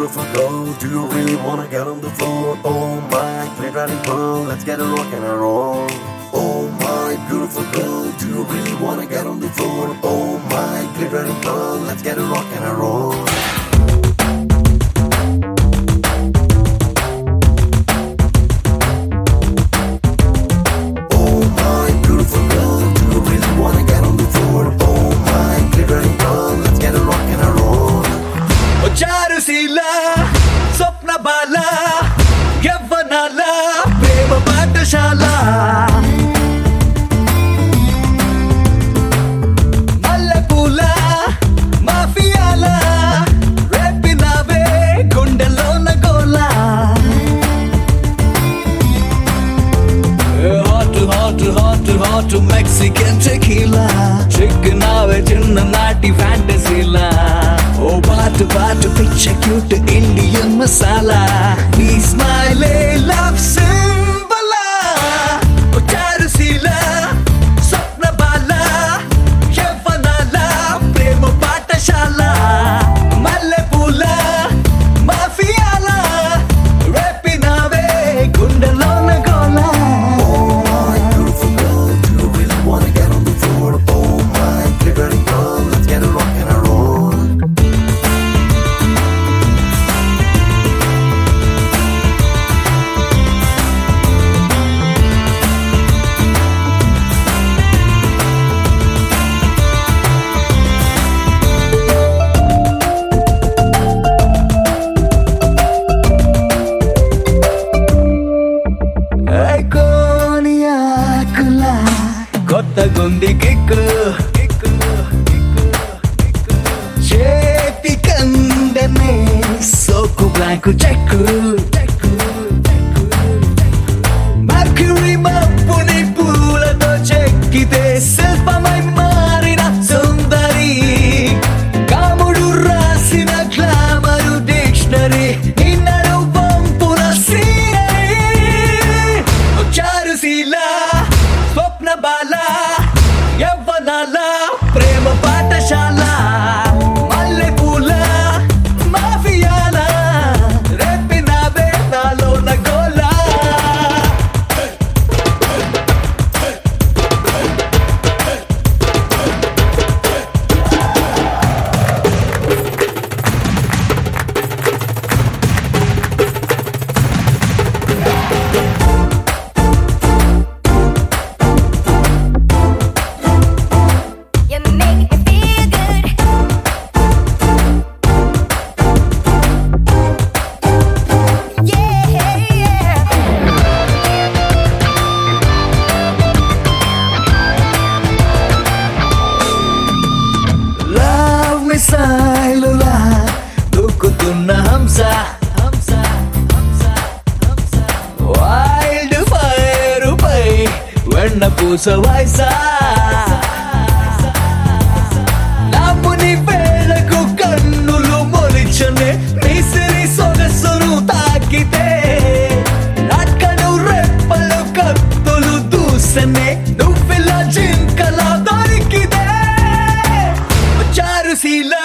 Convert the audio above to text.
beautiful girl, do you really wanna get on the floor? Oh my glittering pearl, let's get a rock and a roll. Oh my beautiful girl, do you really wanna get on the floor? Oh my glittering pearl, let's get a rock and a roll. Oh my beautiful girl, do you really wanna get on the floor? Oh my glittering pearl, let's get a rock and a roll. చారుశీలా స్వప్న బాల యవ్వనాల ప్రేమ పాఠశాల మల్లెపూల మాఫియాల రేపినావే గుండెలోన గోల hot hot hot hot Mexican tequila చిక్కినావే చిన్ననాటి ఫ్యాంటసీలా ఓ బాటు బాటు పిచ్చ క్యూట్ ఇండియన్ మసాలా నీ స్మైలే లవ్ సింబలా ఓ చారుశీలా స్వప్న బాల యవ్వనాల ప్రేమ పాఠశాల మల్లెపూల మాఫియాల రేపినావే గుండెలోన గోల. Oh my beautiful girl, do you really wanna get on the floor? Oh my glittering pearl, let's get a rock and a roll. కోనియాకులా కొత్త గుండి కిక్కు చేతి కందనే సోకు బ్లాంకు చెక్కు మర్క్యూరీ మప్పుని పూలతో చెక్కితే శిల్పమై మారిన సుందరి కాముడు రాసిన గ్లామరు డిక్షనరీ నిన్నడు పంపున సీనరీ చారుశీలా స్వప్న బాల యవ్వనాల ప్రేమ పాఠశాల మల్లెపూల మాఫియాల రేపినావే నాలోన గోల. You make me feel good. Yeah, yeah. Love మిసైలులా దూకుతున్న హంస వైల్డ్ ఫైర్ పై వెన్న పూస వయసా నాపుని వేళకు కన్నులు మొలిచనే నిసిరి సొగసును తాకితే నాకను రెప్పలు కత్తులు దూసనే నువ్విలా జింకలా దొరికితే చారుశీలా